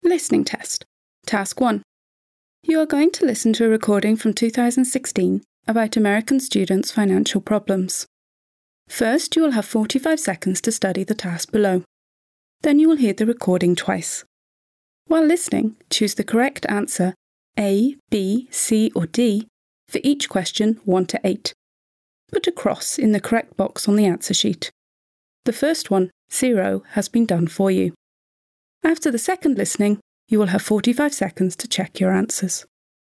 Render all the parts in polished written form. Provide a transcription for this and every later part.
Listening test. Task 1. You are going to listen to a recording from 2016 about American students' financial problems. First, you will have 45 seconds to study the task below. Then you will hear the recording twice. While listening, choose the correct answer A, B, C or D for each question 1 to 8. Put a cross in the correct box on the answer sheet. The first one, 0, has been done for you. After the second listening, you will have 45 seconds to check your answers.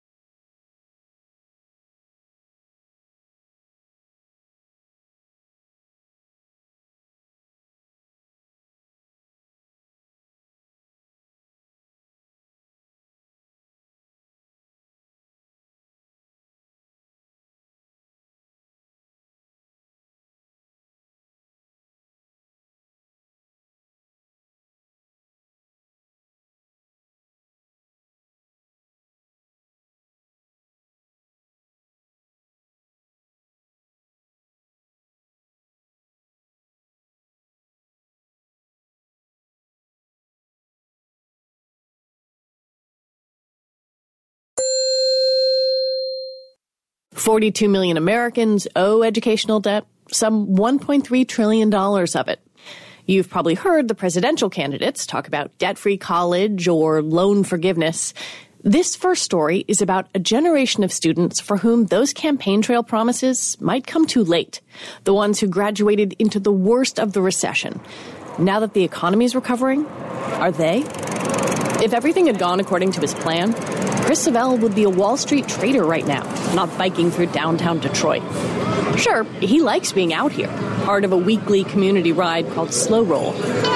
$42 million Americans owe educational debt, some $1.3 trillion of it. You've probably heard the presidential candidates talk about debt-free college or loan forgiveness. This first story is about a generation of students for whom those campaign trail promises might come too late. The ones who graduated into the worst of the recession. Now that the economy is recovering, are they? If everything had gone according to his plan, Chris Savelle would be a Wall Street trader right now, not biking through downtown Detroit. Sure, he likes being out here, part of a weekly community ride called Slow Roll.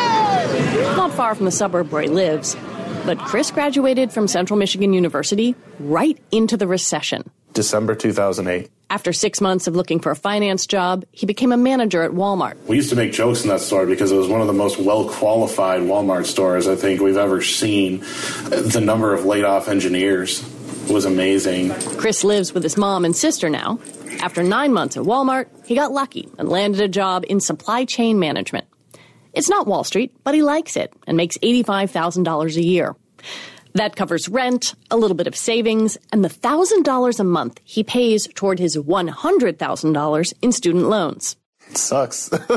Not far from the suburb where he lives, but Chris graduated from Central Michigan University right into the recession. December 2008. After 6 months of looking for a finance job, he became a manager at Walmart. We used to make jokes in that store because it was one of the most well-qualified Walmart stores I think we've ever seen. The number of laid-off engineers was amazing. Chris lives with his mom and sister now. After 9 months at Walmart, he got lucky and landed a job in supply chain management. It's not Wall Street, but he likes it and makes $85,000 a year. That covers rent, a little bit of savings, and the $1,000 a month he pays toward his $100,000 in student loans. It sucks. To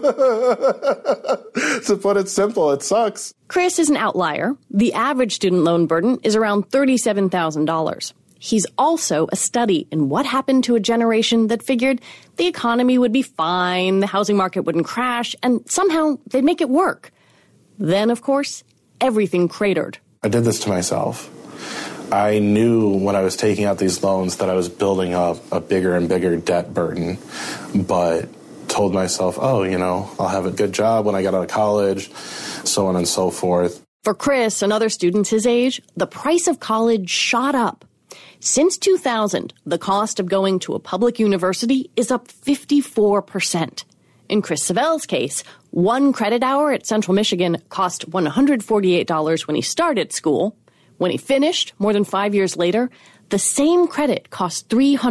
put it simple, it sucks. Chris is an outlier. The average student loan burden is around $37,000. He's also a study in what happened to a generation that figured the economy would be fine, the housing market wouldn't crash, and somehow they'd make it work. Then, of course, everything cratered. I did this to myself. I knew when I was taking out these loans that I was building up a bigger and bigger debt burden, but told myself, I'll have a good job when I get out of college, so on and so forth. For Chris and other students his age, the price of college shot up. Since 2000, the cost of going to a public university is up 54%. In Chris Savelle's case, one credit hour at Central Michigan cost $148 when he started school. When he finished, more than 5 years later, the same credit cost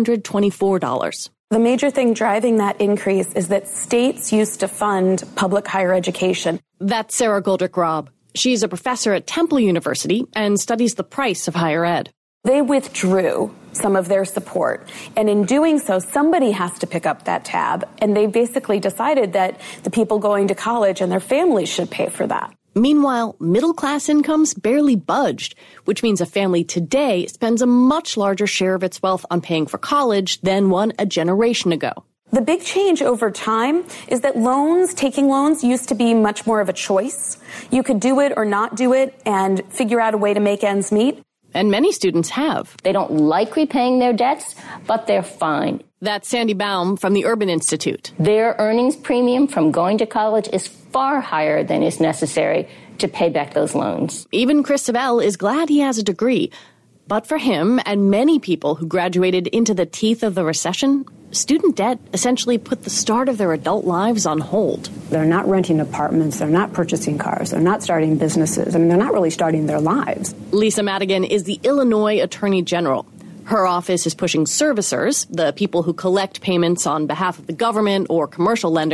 $324. The major thing driving that increase is that states used to fund public higher education. That's Sarah Goldrick-Robb. She's a professor at Temple University and studies the price of higher ed. They withdrew some of their support. And in doing so, somebody has to pick up that tab. And they basically decided that the people going to college and their families should pay for that. Meanwhile, middle-class incomes barely budged, which means a family today spends a much larger share of its wealth on paying for college than one a generation ago. The big change over time is that taking loans used to be much more of a choice. You could do it or not do it and figure out a way to make ends meet. And many students have. They don't like repaying their debts, but they're fine. That's Sandy Baum from the Urban Institute. Their earnings premium from going to college is far higher than is necessary to pay back those loans. Even Chris Savelle is glad he has a degree. But for him and many people who graduated into the teeth of the recession, student debt essentially put the start of their adult lives on hold. They're not renting apartments, they're not purchasing cars, they're not starting businesses. I mean, they're not really starting their lives. Lisa Madigan is the Illinois Attorney General. Her office is pushing servicers, the people who collect payments on behalf of the government or commercial lenders,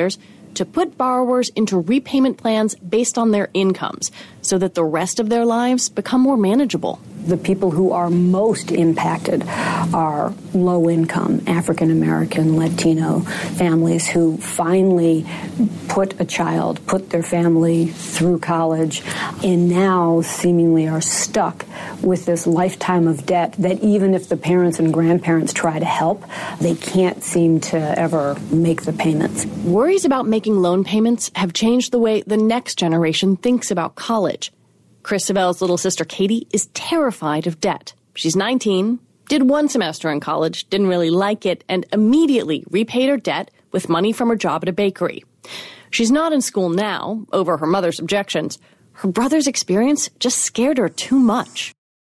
to put borrowers into repayment plans based on their incomes so that the rest of their lives become more manageable. The people who are most impacted are low-income, African-American, Latino families who finally put their family through college, and now seemingly are stuck with this lifetime of debt that even if the parents and grandparents try to help, they can't seem to ever make the payments. Worries about making loan payments have changed the way the next generation thinks about college. Chris Savell's little sister Katie is terrified of debt. She's 19, did one semester in college, didn't really like it, and immediately repaid her debt with money from her job at a bakery. She's not in school now, over her mother's objections. Her brother's experience just scared her too much.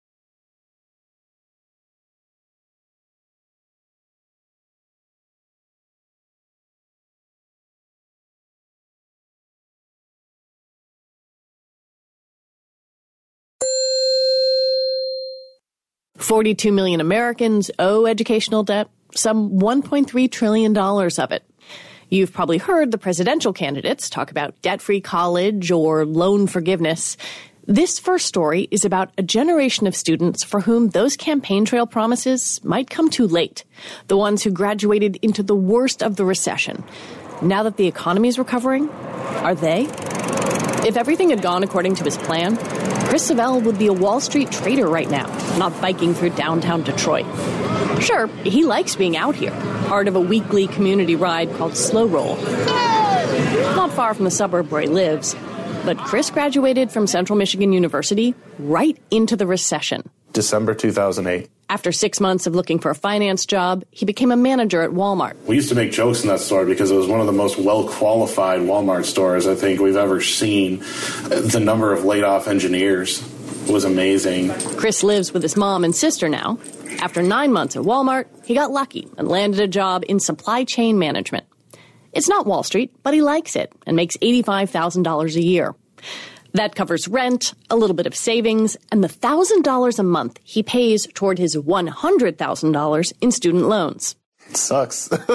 $42 million Americans owe educational debt, some $1.3 trillion of it. You've probably heard the presidential candidates talk about debt-free college or loan forgiveness. This first story is about a generation of students for whom those campaign trail promises might come too late, the ones who graduated into the worst of the recession. Now that the economy is recovering, are they? If everything had gone according to his plan, Chris Savell would be a Wall Street trader right now, not biking through downtown Detroit. Sure, he likes being out here, part of a weekly community ride called Slow Roll. Not far from the suburb where he lives, but Chris graduated from Central Michigan University right into the recession. December 2008. After 6 months of looking for a finance job, he became a manager at Walmart. We used to make jokes in that store because it was one of the most well-qualified Walmart stores I think we've ever seen. The number of laid-off engineers was amazing. Chris lives with his mom and sister now. After 9 months at Walmart, he got lucky and landed a job in supply chain management. It's not Wall Street, but he likes it and makes $85,000 a year. That covers rent, a little bit of savings, and the $1,000 a month he pays toward his $100,000 in student loans. It sucks. To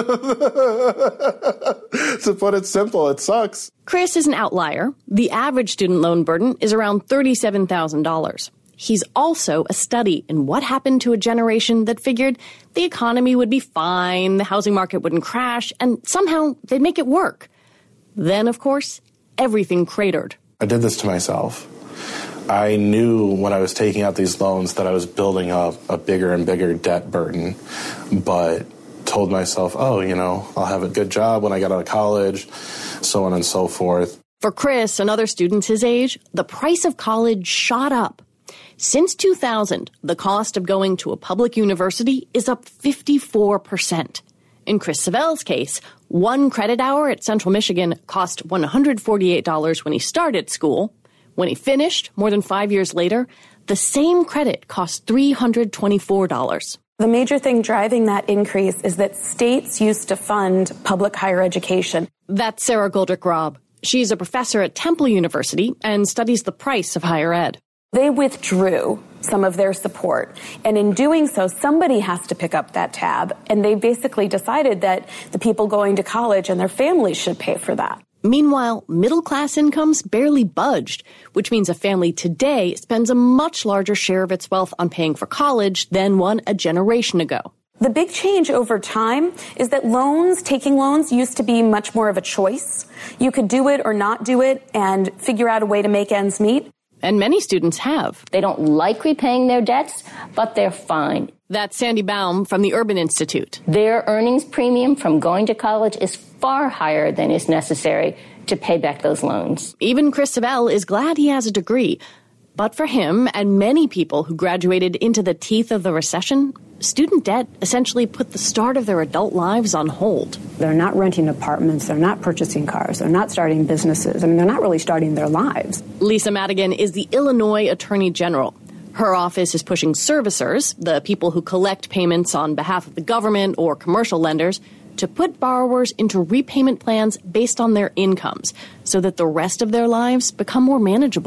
put it simple, it sucks. Chris is an outlier. The average student loan burden is around $37,000. He's also a study in what happened to a generation that figured the economy would be fine, the housing market wouldn't crash, and somehow they'd make it work. Then, of course, everything cratered. I did this to myself. I knew when I was taking out these loans that I was building up a bigger and bigger debt burden, but told myself, I'll have a good job when I get out of college, so on and so forth. For Chris and other students his age, the price of college shot up. Since 2000, the cost of going to a public university is up 54%. In Chris Savell's case, one credit hour at Central Michigan cost $148 when he started school. When he finished, more than 5 years later, the same credit cost $324. The major thing driving that increase is that states used to fund public higher education. That's Sarah Goldrick-Robb. She's a professor at Temple University and studies the price of higher ed. They withdrew some of their support. And in doing so, somebody has to pick up that tab. And they basically decided that the people going to college and their families should pay for that. Meanwhile, middle-class incomes barely budged, which means a family today spends a much larger share of its wealth on paying for college than one a generation ago. The big change over time is that taking loans used to be much more of a choice. You could do it or not do it and figure out a way to make ends meet. And many students have. They don't like repaying their debts, but they're fine. That's Sandy Baum from the Urban Institute. Their earnings premium from going to college is far higher than is necessary to pay back those loans. Even Chris Savell is glad he has a degree. But for him and many people who graduated into the teeth of the recession, student debt essentially put the start of their adult lives on hold. They're not renting apartments. They're not purchasing cars. They're not starting businesses. They're not really starting their lives. Lisa Madigan is the Illinois Attorney General. Her office is pushing servicers, the people who collect payments on behalf of the government or commercial lenders, to put borrowers into repayment plans based on their incomes so that the rest of their lives become more manageable.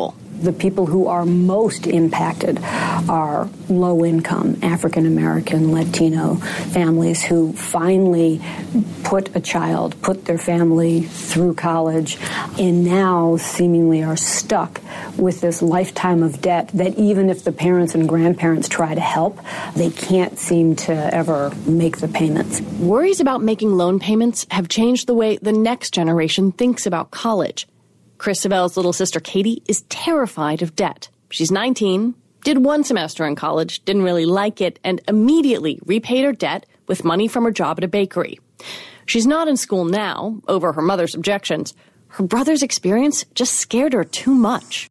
The people who are most impacted are low-income African American, Latino families who finally put their family through college, and now seemingly are stuck with this lifetime of debt that even if the parents and grandparents try to help, they can't seem to ever make the payments. Worries about making loan payments have changed the way the next generation thinks about college. Chris Savell's little sister Katie is terrified of debt. She's 19, did one semester in college, didn't really like it, and immediately repaid her debt with money from her job at a bakery. She's not in school now, over her mother's objections. Her brother's experience just scared her too much.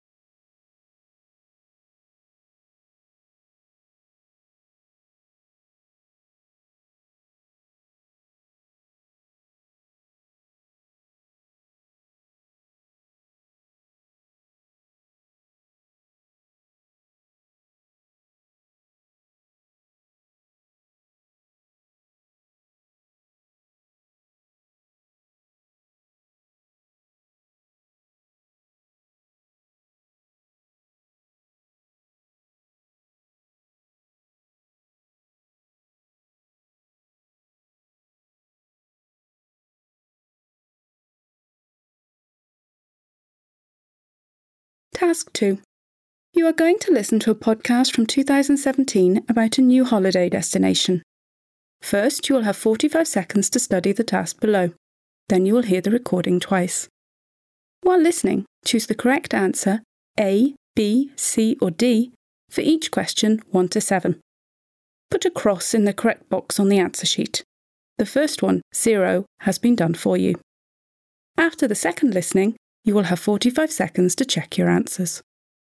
Task 2. You are going to listen to a podcast from 2017 about a new holiday destination. First, you will have 45 seconds to study the task below. Then you will hear the recording twice. While listening, choose the correct answer, A, B, C or D, for each question 1 to 7. Put a cross in the correct box on the answer sheet. The first one, 0, has been done for you. After the second listening, you will have 45 seconds to check your answers.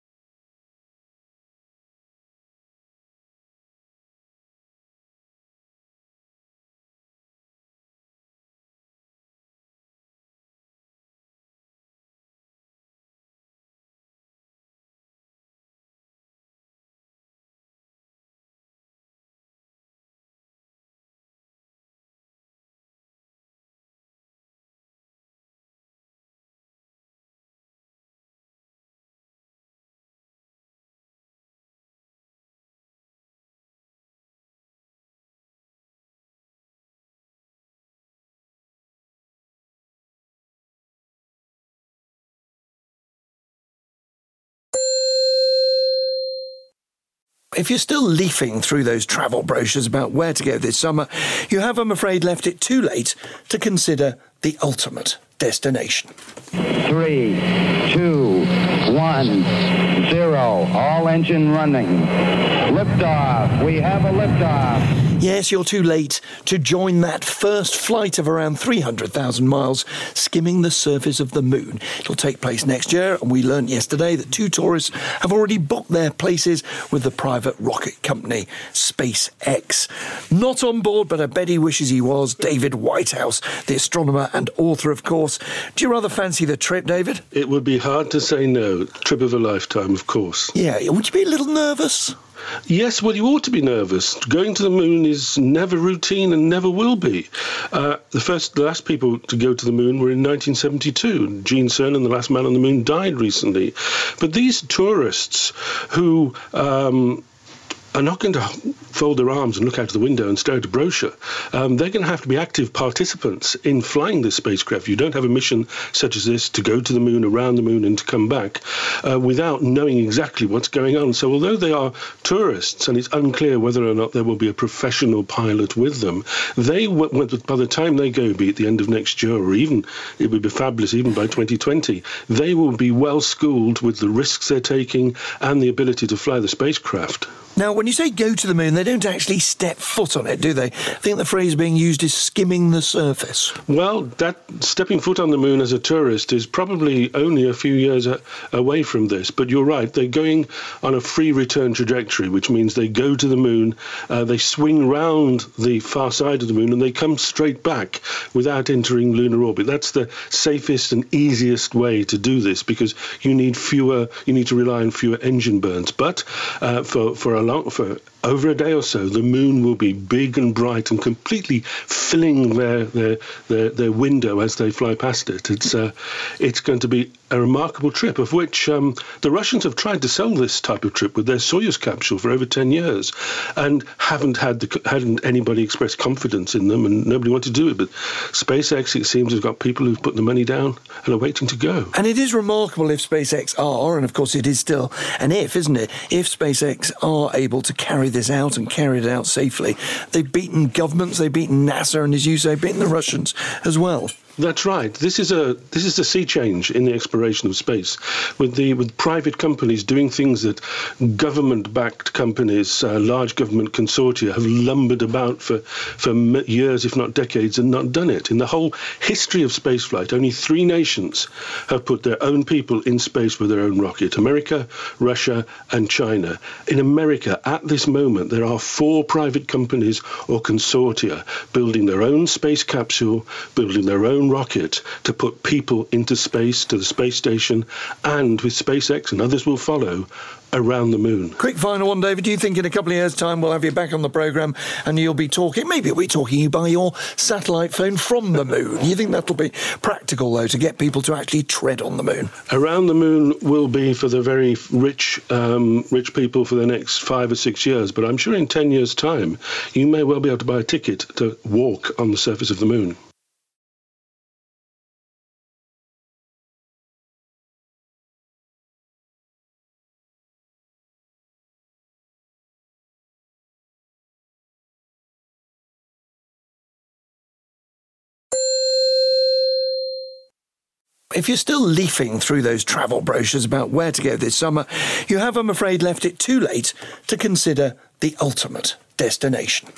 If you're still leafing through those travel brochures about where to go this summer, you have, I'm afraid, left it too late to consider the ultimate destination. 3, 2, 1, 0. All engine running. Liftoff. We have a liftoff. Yes, you're too late to join that first flight of around 300,000 miles skimming the surface of the moon. It'll take place next year, and we learned yesterday that 2 tourists have already booked their places with the private rocket company SpaceX. Not on board, but I bet he wishes he was, David Whitehouse, the astronomer and author, of course. Do you rather fancy the trip, David? It would be hard to say no. Trip of a lifetime, of course. Yeah, would you be a little nervous? Yes, well, you ought to be nervous. Going to the moon is never routine and never will be. The last people to go to the moon were in 1972. Gene Cernan, the last man on the moon, died recently. But these tourists who are not going to fold their arms and look out the window and stare at a brochure. They're going to have to be active participants in flying this spacecraft. You don't have a mission such as this to go to the moon, around the moon, and to come back without knowing exactly what's going on. So although they are tourists and it's unclear whether or not there will be a professional pilot with them, by the time they go, be it the end of next year, or even, it would be fabulous even by 2020, they will be well schooled with the risks they're taking and the ability to fly the spacecraft. Now, when you say go to the moon, they don't actually step foot on it, do they? I think the phrase being used is skimming the surface. Well, that stepping foot on the moon as a tourist is probably only a few years away from this. But you're right, they're going on a free return trajectory, which means they go to the moon, they swing round the far side of the moon, and they come straight back without entering lunar orbit. That's the safest and easiest way to do this, because you need to rely on fewer engine burns. But for a over a day or so, the moon will be big and bright and completely filling their window as they fly past it. It's going to be a remarkable trip, of which the Russians have tried to sell this type of trip with their Soyuz capsule for over 10 years and hadn't anybody expressed confidence in them, and nobody wanted to do it. But SpaceX, it seems, has got people who've put the money down and are waiting to go. And it is remarkable if SpaceX are, and of course it is still an if, isn't it? If SpaceX are able to carry this out and carry it out safely, they've beaten governments, they've beaten NASA, and as you say, beaten the Russians as well. That's right. This is a sea change in the exploration of space, with private companies doing things that government-backed companies, large government consortia, have lumbered about for years, if not decades, and not done it. In the whole history of spaceflight, only 3 nations have put their own people in space with their own rocket: America, Russia, and China. In America, at this moment, there are 4 private companies or consortia building their own space capsule, building their own rocket to put people into space, to the space station, and with SpaceX and others will follow, around the moon. Quick final one, David. Do you think in a couple of years' time we'll have you back on the programme and you'll be talking, maybe we'll be talking you by your satellite phone from the moon? You think that'll be practical, though, to get people to actually tread on the moon? Around the moon will be for the very rich people for the next 5 or 6 years, but I'm sure in 10 years' time you may well be able to buy a ticket to walk on the surface of the moon. If you're still leafing through those travel brochures about where to go this summer, you have, I'm afraid, left it too late to consider the ultimate destination.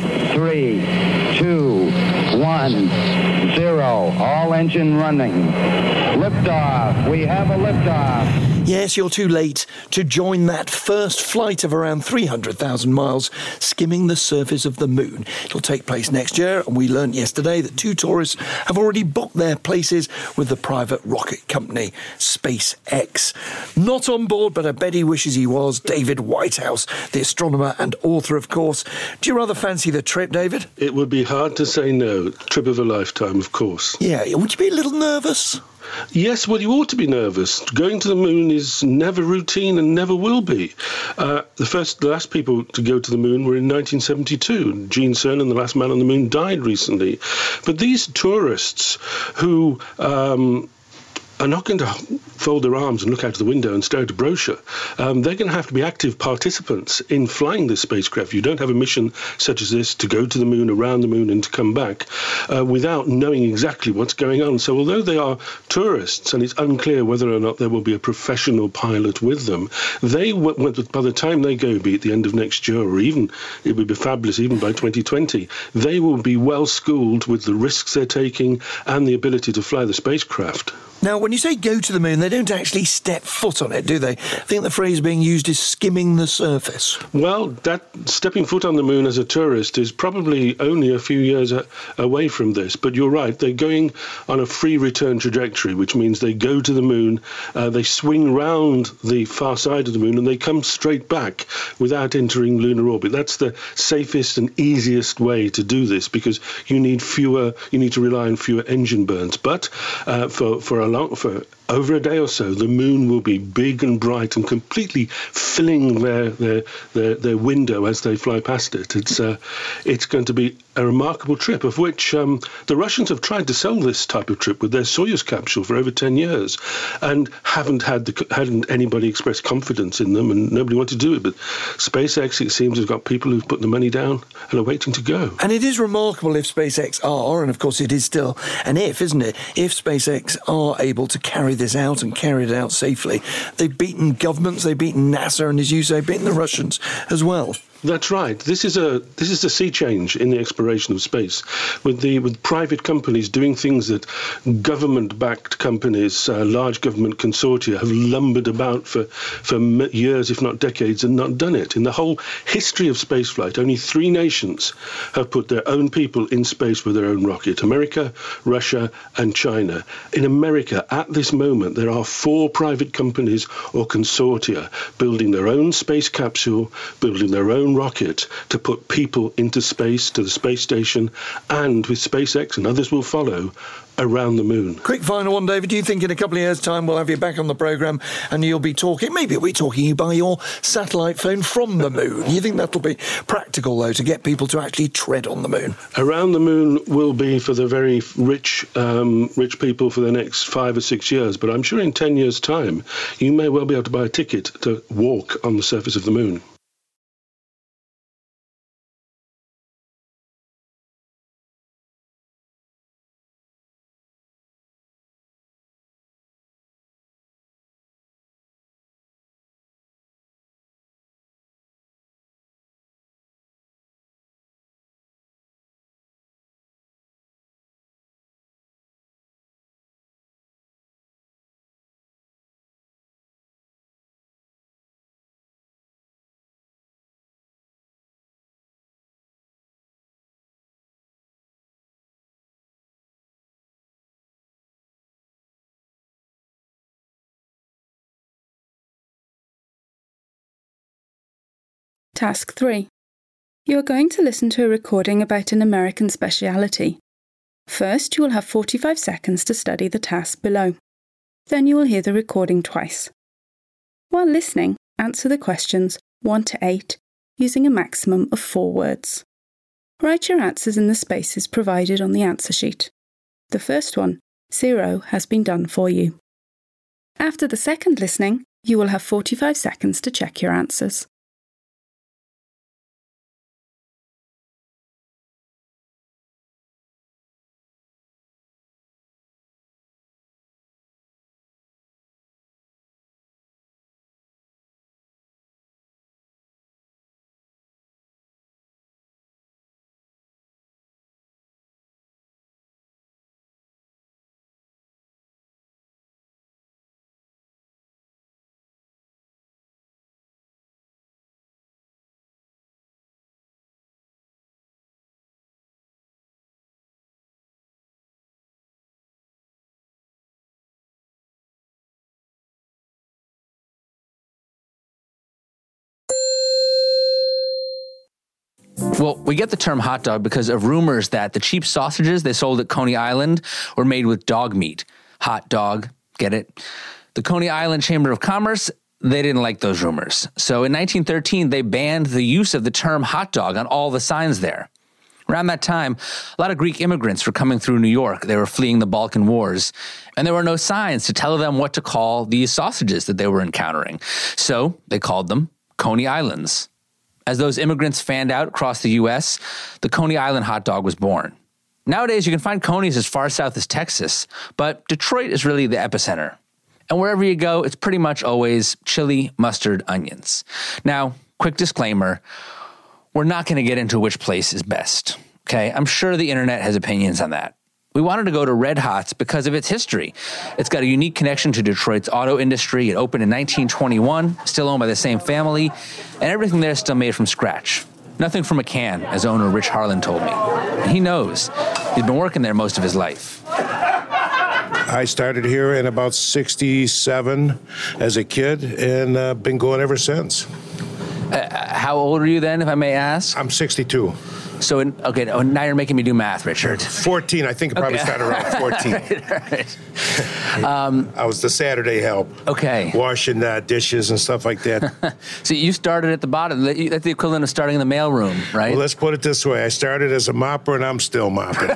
3, 2, 1, 0. All engine running. Liftoff. We have a liftoff. Yes, you're too late to join that first flight of around 300,000 miles skimming the surface of the moon. It'll take place next year, and we learned yesterday that 2 tourists have already booked their places with the private rocket company SpaceX. Not on board, but I bet he wishes he was, David Whitehouse, the astronomer and author, of course. Do you rather fancy the trip, David? It would be hard to say no. Trip of a lifetime, of course. Yeah, would you be a little nervous? Yes, well, you ought to be nervous. Going to the moon is never routine and never will be. The last people to go to the moon were in 1972. Gene Cernan, the last man on the moon, died recently. But these tourists who are not going to fold their arms and look out of the window and stare at a brochure. They're going to have to be active participants in flying this spacecraft. You don't have a mission such as this to go to the moon, around the moon, and to come back without knowing exactly what's going on. So although they are tourists and it's unclear whether or not there will be a professional pilot with them, they, by the time they go, be at the end of next year, or even, it would be fabulous even by 2020, they will be well schooled with the risks they're taking and the ability to fly the spacecraft. Now, when you say go to the moon, they don't actually step foot on it, do they? I think the phrase being used is skimming the surface. Well, that stepping foot on the moon as a tourist is probably only a few years away from this. But you're right, they're going on a free return trajectory, which means they go to the moon, they swing round the far side of the moon, and they come straight back without entering lunar orbit. That's the safest and easiest way to do this, because you need to rely on fewer engine burns. But for over a day or so, the moon will be big and bright and completely filling their window as they fly past it. It's going to be a remarkable trip, of which the Russians have tried to sell this type of trip with their Soyuz capsule for over 10 years and hadn't anybody expressed confidence in them, and nobody wanted to do it. But SpaceX, it seems, has got people who've put the money down and are waiting to go. And it is remarkable if SpaceX are, and of course it is still an if, isn't it? If SpaceX are able to carry this out and carry it out safely, they've beaten governments, they've beaten NASA, and as you say, beaten the Russians as well. That's right. This is a sea change in the exploration of space, with private companies doing things that government-backed companies, large government consortia, have lumbered about for years, if not decades, and not done it. In the whole history of spaceflight, only 3 nations have put their own people in space with their own rocket: America, Russia, and China. In America, at this moment, there are 4 private companies or consortia building their own space capsule, building their own rocket to put people into space, to the space station, and with SpaceX and others will follow, around the moon. Quick final one, David. Do you think in a couple of years' time we'll have you back on the programme and you'll be talking, maybe we'll be talking you by your satellite phone from the moon? You think that'll be practical, though, to get people to actually tread on the moon? Around the moon will be for the very rich people for the next 5 or 6 years, but I'm sure in 10 years' time you may well be able to buy a ticket to walk on the surface of the moon. Task 3. You are going to listen to a recording about an American speciality. First, you will have 45 seconds to study the task below. Then you will hear the recording twice. While listening, answer the questions 1 to 8 using a maximum of 4 words. Write your answers in the spaces provided on the answer sheet. The first one, 0, has been done for you. After the second listening, you will have 45 seconds to check your answers. Well, we get the term hot dog because of rumors that the cheap sausages they sold at Coney Island were made with dog meat. Hot dog, get it? The Coney Island Chamber of Commerce, they didn't like those rumors. So in 1913, they banned the use of the term hot dog on all the signs there. Around that time, a lot of Greek immigrants were coming through New York. They were fleeing the Balkan Wars, and there were no signs to tell them what to call these sausages that they were encountering. So they called them Coney Islands. As those immigrants fanned out across the U.S., the Coney Island hot dog was born. Nowadays, you can find Coney's as far south as Texas, but Detroit is really the epicenter. And wherever you go, it's pretty much always chili, mustard, onions. Now, quick disclaimer, we're not going to get into which place is best, okay? I'm sure the internet has opinions on that. We wanted to go to Red Hot's because of its history. It's got a unique connection to Detroit's auto industry. It opened in 1921, still owned by the same family, and everything there is still made from scratch. Nothing from a can, as owner Rich Harlan told me. And he knows. He's been working there most of his life. I started here in about 67 as a kid and been going ever since. How old are you then, if I may ask? I'm 62. So, now you're making me do math, Richard. 14. I think it probably started around 14. Right. I was the Saturday help. Okay. Washing dishes and stuff like that. So you started at the bottom. That's the equivalent of starting in the mailroom, right? Well, let's put it this way. I started as a mopper, and I'm still mopping.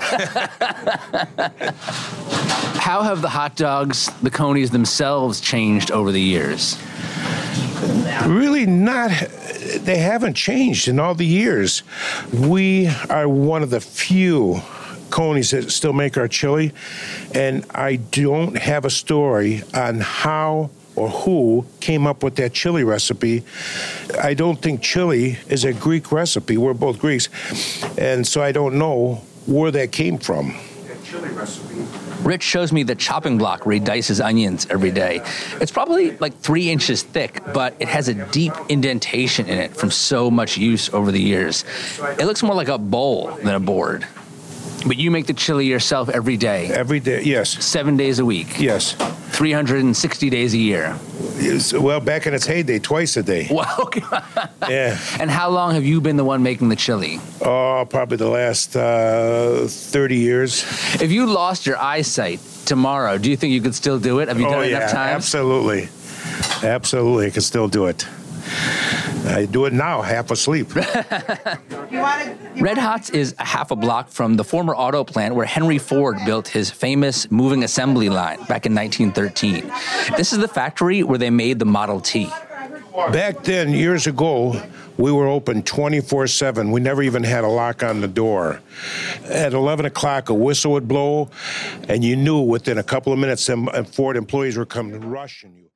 How have the hot dogs, the Coneys themselves, changed over the years? Really not. They haven't changed in all the years. We are one of the few Coneys that still make our chili, and I don't have a story on how or who came up with that chili recipe. I don't think chili is a Greek recipe. We're both Greeks. And so I don't know where that came from. That chili recipe. Rich shows me the chopping block where he dices onions every day. It's probably like 3 inches thick, but it has a deep indentation in it from so much use over the years. It looks more like a bowl than a board. But you make the chili yourself every day? Every day, yes. 7 days a week? Yes. 360 days a year? Well, back in its heyday, twice a day. Wow. Yeah. And how long have you been the one making the chili? Oh, probably the last 30 years. If you lost your eyesight tomorrow, do you think you could still do it? Have you done it enough times? Absolutely. Absolutely, I can still do it. I do it now, half asleep. Red Hots is a half a block from the former auto plant where Henry Ford built his famous moving assembly line back in 1913. This is the factory where they made the Model T. Back then, years ago, we were open 24/7. We never even had a lock on the door. At 11 o'clock, a whistle would blow, and you knew within a couple of minutes, some Ford employees were coming rushing you.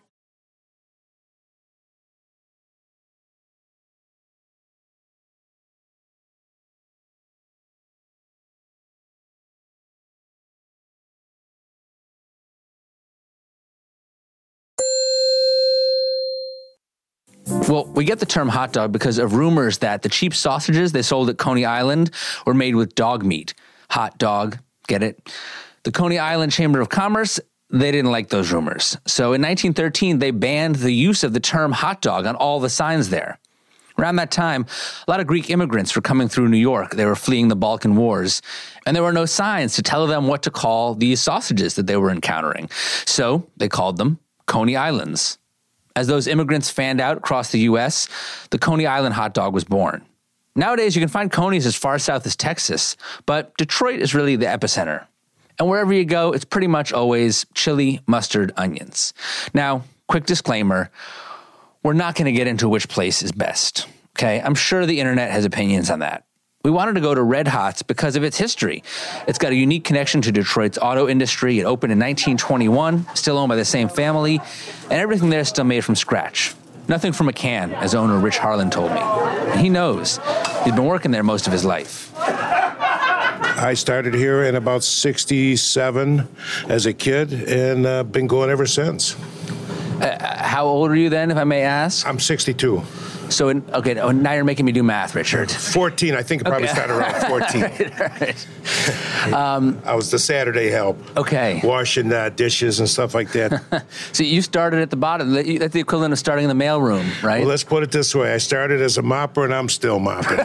Well, we get the term hot dog because of rumors that the cheap sausages they sold at Coney Island were made with dog meat. Hot dog, get it? The Coney Island Chamber of Commerce, they didn't like those rumors. So in 1913, they banned the use of the term hot dog on all the signs there. Around that time, a lot of Greek immigrants were coming through New York. They were fleeing the Balkan Wars, and there were no signs to tell them what to call these sausages that they were encountering. So they called them Coney Islands. As those immigrants fanned out across the U.S., the Coney Island hot dog was born. Nowadays, you can find Coney's as far south as Texas, but Detroit is really the epicenter. And wherever you go, it's pretty much always chili, mustard, onions. Now, quick disclaimer, we're not going to get into which place is best, okay? I'm sure the internet has opinions on that. We wanted to go to Red Hots because of its history. It's got a unique connection to Detroit's auto industry. It opened in 1921, still owned by the same family, and everything there is still made from scratch. Nothing from a can, as owner Rich Harlan told me. And he knows. He's been working there most of his life. I started here in about 67 as a kid and been going ever since. How old are you then, if I may ask? I'm 62. So, now you're making me do math, Richard. 14. I think it probably started around 14. Right. I was the Saturday help. Okay. Washing dishes and stuff like that. So you started at the bottom. That's the equivalent of starting in the mailroom, right? Well, let's put it this way. I started as a mopper, and I'm still mopping.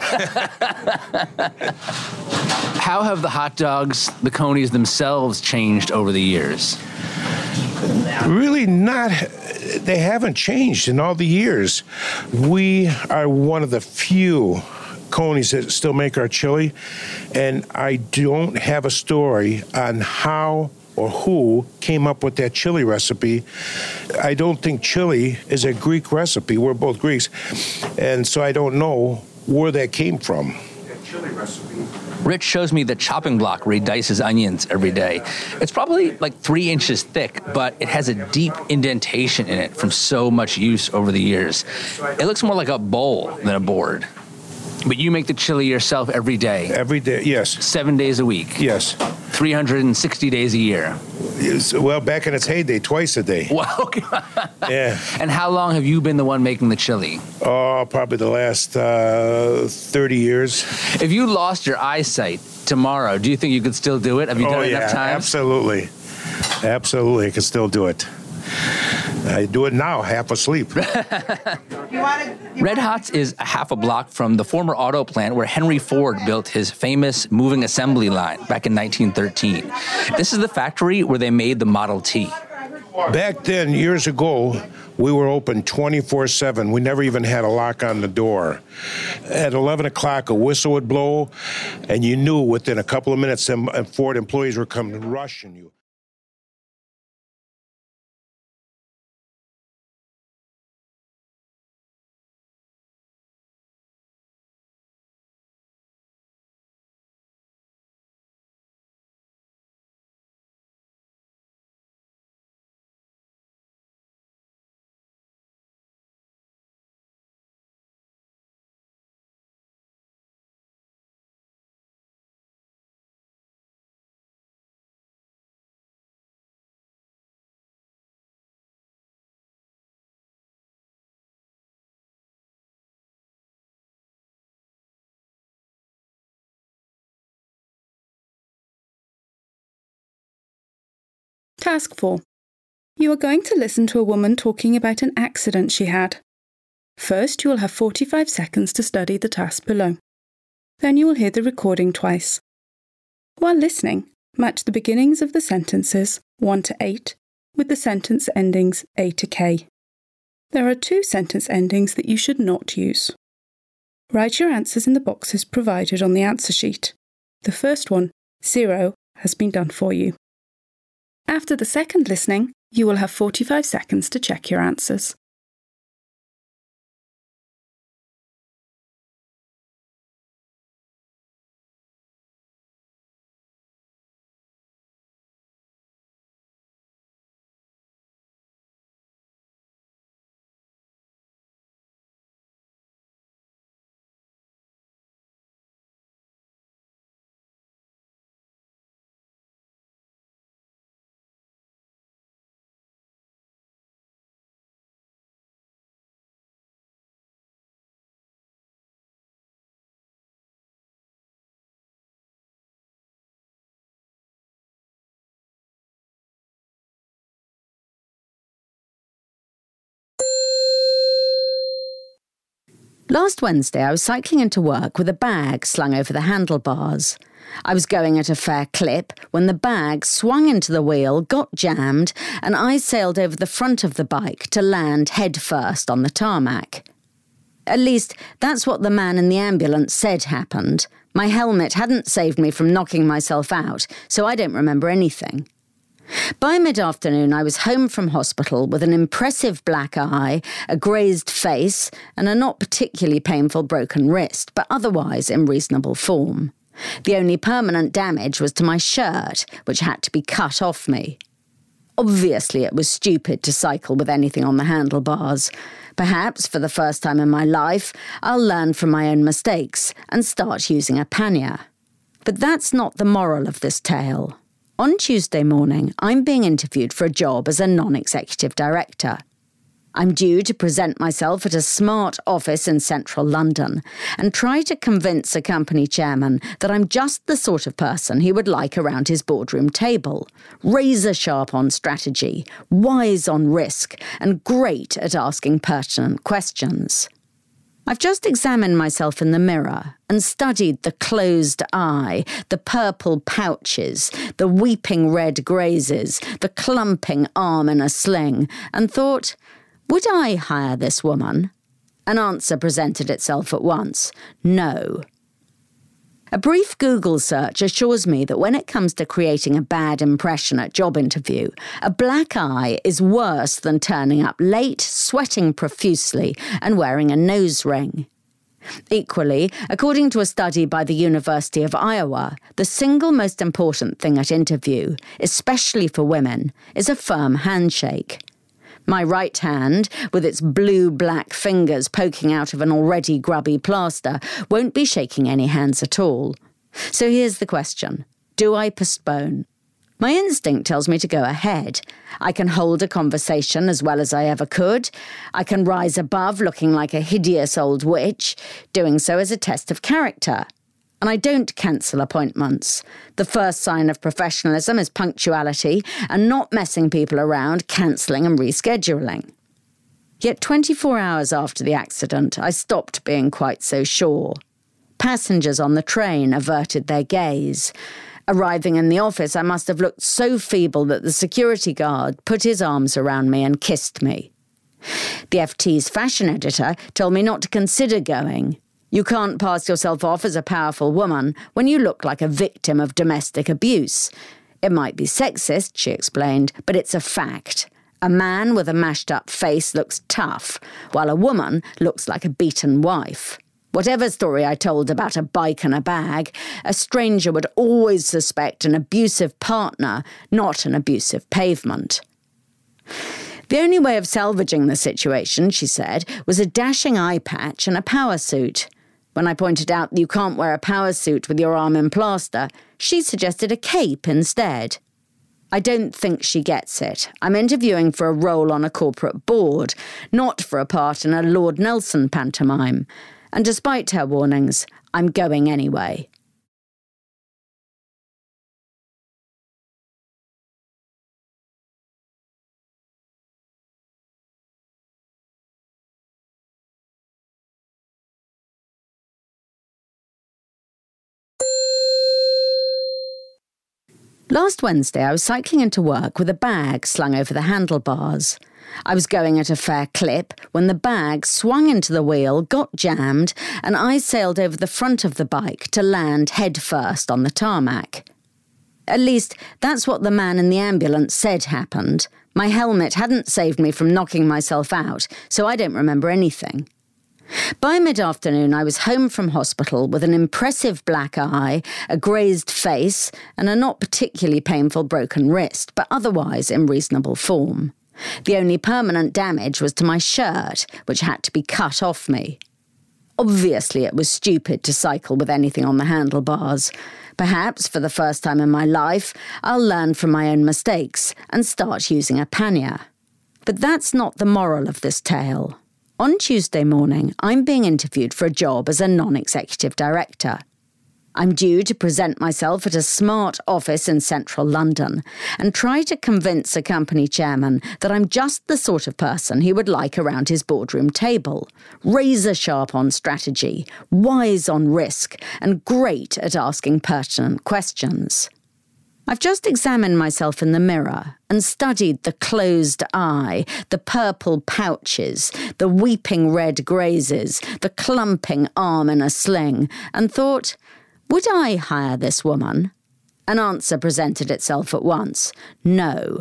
How have the hot dogs, the Coneys themselves, changed over the years? Really not. They haven't changed in all the years. We are one of the few Coneys that still make our chili, and I don't have a story on how or who came up with that chili recipe. I don't think chili is a Greek recipe. We're both Greeks, and so I don't know where that came from. That chili recipe. Rich shows me the chopping block where he dices onions every day. It's probably like 3 inches thick, but it has a deep indentation in it from so much use over the years. It looks more like a bowl than a board. But you make the chili yourself every day? Every day, yes. 7 days a week? Yes. 360 days a year? Well, back in its heyday, twice a day. Wow. Yeah. And how long have you been the one making the chili? Oh, probably the last 30 years. If you lost your eyesight tomorrow, do you think you could still do it? Have you done it enough times? Absolutely. Absolutely, I can still do it. I do it now, half asleep. Red Hots is a half a block from the former auto plant where Henry Ford built his famous moving assembly line back in 1913. This is the factory where they made the Model T. Back then, years ago, we were open 24/7. We never even had a lock on the door. At 11 o'clock, a whistle would blow, and you knew within a couple of minutes, some Ford employees were coming rushing you. Task 4. You are going to listen to a woman talking about an accident she had. First, you will have 45 seconds to study the task below. Then you will hear the recording twice. While listening, match the beginnings of the sentences 1 to 8 with the sentence endings A to K. There are 2 sentence endings that you should not use. Write your answers in the boxes provided on the answer sheet. The first one, 0, has been done for you. After the second listening, you will have 45 seconds to check your answers. Last Wednesday, I was cycling into work with a bag slung over the handlebars. I was going at a fair clip when the bag swung into the wheel, got jammed, and I sailed over the front of the bike to land head first on the tarmac. At least, that's what the man in the ambulance said happened. My helmet hadn't saved me from knocking myself out, so I don't remember anything. By mid-afternoon, I was home from hospital with an impressive black eye, a grazed face, and a not particularly painful broken wrist, but otherwise in reasonable form. The only permanent damage was to my shirt, which had to be cut off me. Obviously, it was stupid to cycle with anything on the handlebars. Perhaps, for the first time in my life, I'll learn from my own mistakes and start using a pannier. But that's not the moral of this tale. On Tuesday morning, I'm being interviewed for a job as a non-executive director. I'm due to present myself at a smart office in central London and try to convince a company chairman that I'm just the sort of person he would like around his boardroom table, razor-sharp on strategy, wise on risk, and great at asking pertinent questions. I've just examined myself in the mirror and studied the closed eye, the purple pouches, the weeping red grazes, the clumping arm in a sling, and thought, would I hire this woman? An answer presented itself at once, no. A brief Google search assures me that when it comes to creating a bad impression at job interview, a black eye is worse than turning up late, sweating profusely, and wearing a nose ring. Equally, according to a study by the University of Iowa, the single most important thing at interview, especially for women, is a firm handshake. My right hand, with its blue-black fingers poking out of an already grubby plaster, won't be shaking any hands at all. So here's the question. Do I postpone? My instinct tells me to go ahead. I can hold a conversation as well as I ever could. I can rise above looking like a hideous old witch. Doing so is a test of character. And I don't cancel appointments. The first sign of professionalism is punctuality and not messing people around, cancelling and rescheduling. Yet 24 hours after the accident, I stopped being quite so sure. Passengers on the train averted their gaze. Arriving in the office, I must have looked so feeble that the security guard put his arms around me and kissed me. The FT's fashion editor told me not to consider going. You can't pass yourself off as a powerful woman when you look like a victim of domestic abuse. It might be sexist, she explained, but it's a fact. A man with a mashed-up face looks tough, while a woman looks like a beaten wife. Whatever story I told about a bike and a bag, a stranger would always suspect an abusive partner, not an abusive pavement. The only way of salvaging the situation, she said, was a dashing eye patch and a power suit. When I pointed out that you can't wear a power suit with your arm in plaster, she suggested a cape instead. I don't think she gets it. I'm interviewing for a role on a corporate board, not for a part in a Lord Nelson pantomime. And despite her warnings, I'm going anyway. Last Wednesday, I was cycling into work with a bag slung over the handlebars. I was going at a fair clip when the bag swung into the wheel, got jammed, and I sailed over the front of the bike to land head first on the tarmac. At least, that's what the man in the ambulance said happened. My helmet hadn't saved me from knocking myself out, so I don't remember anything. By mid-afternoon, I was home from hospital with an impressive black eye, a grazed face, and a not particularly painful broken wrist, but otherwise in reasonable form. The only permanent damage was to my shirt, which had to be cut off me. Obviously, it was stupid to cycle with anything on the handlebars. Perhaps, for the first time in my life, I'll learn from my own mistakes and start using a pannier. But that's not the moral of this tale. On Tuesday morning, I'm being interviewed for a job as a non-executive director. I'm due to present myself at a smart office in central London and try to convince a company chairman that I'm just the sort of person he would like around his boardroom table, razor sharp on strategy, wise on risk, and great at asking pertinent questions. I've just examined myself in the mirror and studied the closed eye, the purple pouches, the weeping red grazes, the clumping arm in a sling, and thought, would I hire this woman? An answer presented itself at once. No.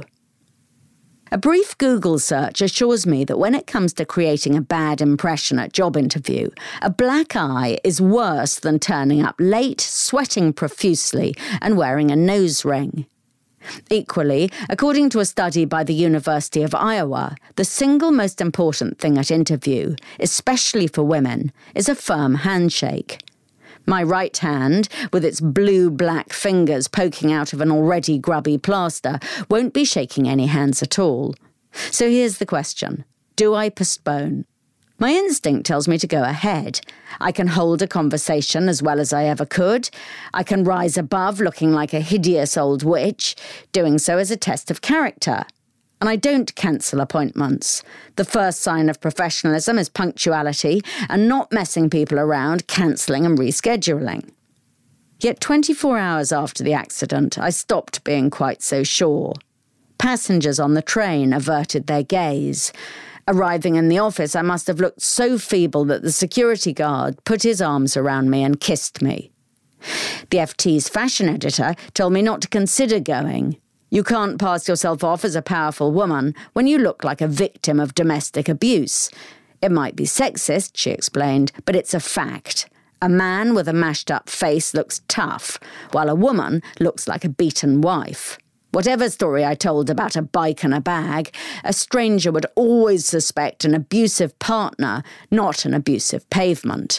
A brief Google search assures me that when it comes to creating a bad impression at job interview, a black eye is worse than turning up late, sweating profusely, and wearing a nose ring. Equally, according to a study by the University of Iowa, the single most important thing at interview, especially for women, is a firm handshake. My right hand, with its blue-black fingers poking out of an already grubby plaster, won't be shaking any hands at all. So here's the question. Do I postpone? My instinct tells me to go ahead. I can hold a conversation as well as I ever could. I can rise above looking like a hideous old witch. Doing so is a test of character. And I don't cancel appointments. The first sign of professionalism is punctuality and not messing people around, cancelling and rescheduling. Yet 24 hours after the accident, I stopped being quite so sure. Passengers on the train averted their gaze. Arriving in the office, I must have looked so feeble that the security guard put his arms around me and kissed me. The FT's fashion editor told me not to consider going. You can't pass yourself off as a powerful woman when you look like a victim of domestic abuse. It might be sexist, she explained, but it's a fact. A man with a mashed-up face looks tough, while a woman looks like a beaten wife. Whatever story I told about a bike and a bag, a stranger would always suspect an abusive partner, not an abusive pavement.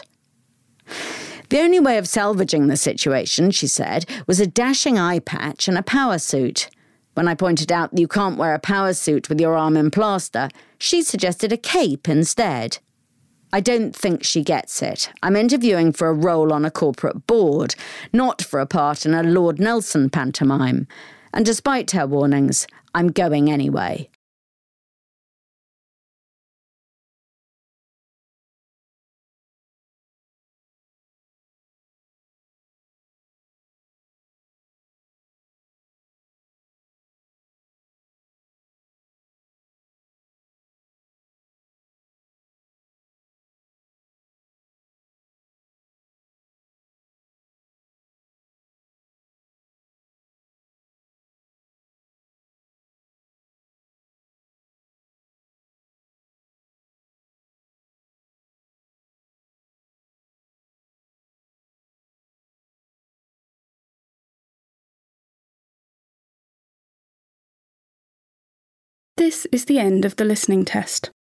The only way of salvaging the situation, she said, was a dashing eye patch and a power suit. When I pointed out that you can't wear a power suit with your arm in plaster, she suggested a cape instead. I don't think she gets it. I'm interviewing for a role on a corporate board, not for a part in a Lord Nelson pantomime. And despite her warnings, I'm going anyway. This is the end of the listening test.